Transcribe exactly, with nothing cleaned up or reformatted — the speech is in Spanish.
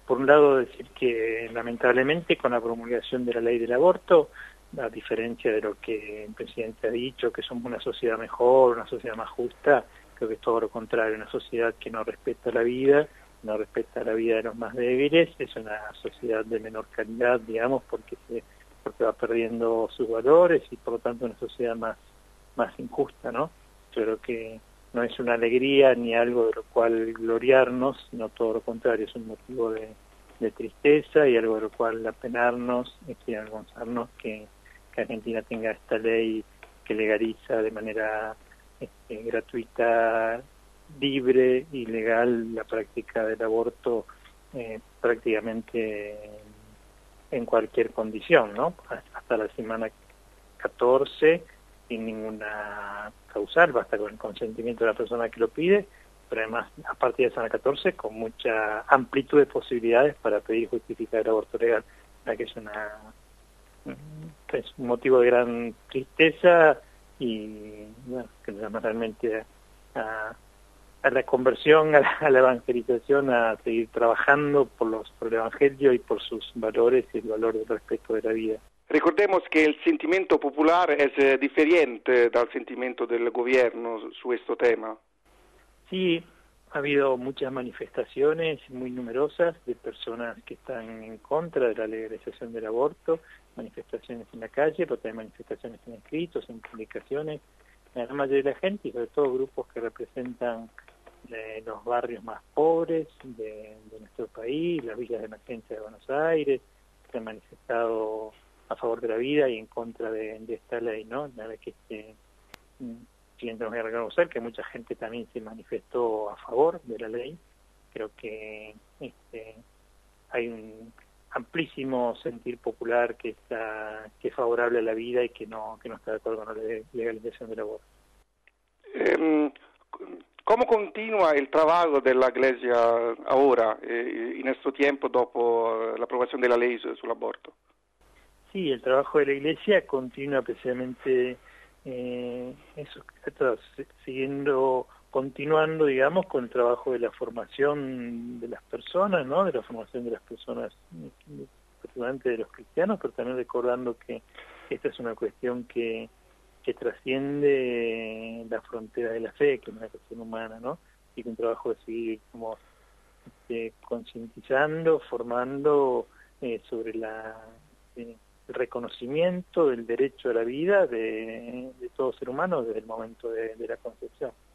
por un lado decir que lamentablemente con la promulgación de la ley del aborto, a diferencia de lo que el presidente ha dicho, que somos una sociedad mejor, una sociedad más justa, creo que es todo lo contrario, una sociedad que no respeta la vida, no respeta la vida de los más débiles, es una sociedad de menor calidad, digamos, porque se, porque va perdiendo sus valores y por lo tanto una sociedad más, más injusta, ¿no? Yo creo que no es una alegría ni algo de lo cual gloriarnos, sino todo lo contrario, es un motivo de, de tristeza y algo de lo cual apenarnos y avergonzarnos que, que Argentina tenga esta ley que legaliza de manera este, gratuita, libre y legal la práctica del aborto eh, prácticamente en cualquier condición, ¿no? Hasta la semana catorce, sin ninguna causal, basta con el consentimiento de la persona que lo pide, pero además a partir de la semana catorce con mucha amplitud de posibilidades para pedir y justificar el aborto legal, ya que es una es un motivo de gran tristeza y bueno, que nos llama realmente a, a la conversión, a la, a la evangelización, a seguir trabajando por los por el evangelio y por sus valores y el valor del respeto de la vida. Recordemos que el sentimiento popular es eh, diferente del sentimiento del gobierno su este tema. Sí, ha habido muchas manifestaciones muy numerosas de personas que están en contra de la legalización del aborto, manifestaciones en la calle, pero también manifestaciones en escritos, en publicaciones. La gran mayoría de la gente, y sobre todo grupos que representan eh, los barrios más pobres de, de nuestro país, las villas de emergencia de Buenos Aires, se han manifestado a favor de la vida y en contra de, de esta ley, ¿no? La verdad que este, si tenemos que reconocer que mucha gente también se manifestó a favor de la ley. Creo que este, hay un amplísimo sentir popular que está que es favorable a la vida y que no que no está de acuerdo con la legalización del aborto. Eh, ¿Cómo continúa el trabajo de la Iglesia ahora, eh, en este tiempo, dopo la aprobación de la ley sobre el aborto? Sí, el trabajo de la Iglesia continúa precisamente eh, eso, está siguiendo, continuando, digamos, con el trabajo de la formación de las personas, ¿no? De la formación de las personas, particularmente de los cristianos, pero también recordando que esta es una cuestión que, que trasciende la frontera de la fe, que es una cuestión humana, ¿no? Y que un trabajo de seguir como este, concientizando, formando eh, sobre la... Eh, el reconocimiento del derecho a la vida de, de todo ser humano desde el momento de, de la concepción.